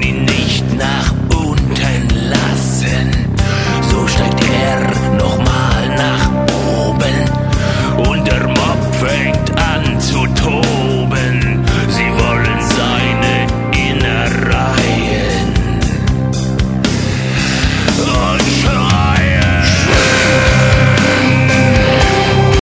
ihn nicht nach unten lassen. So steigt er